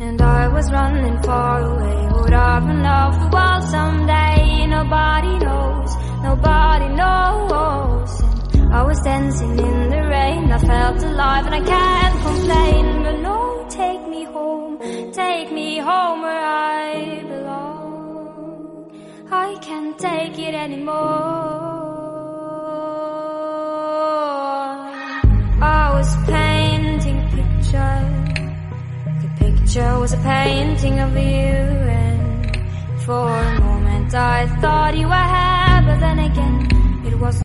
And I was running far away. Would I run off the wall someday? Nobody knows, nobody knows. And I was dancing in the rain. I felt alive and I can't complain. But no, take me home where I belong. I can't take it anymore. I was painting a picture. The picture was a painting of you, and for a moment I thought you were here, but then again it was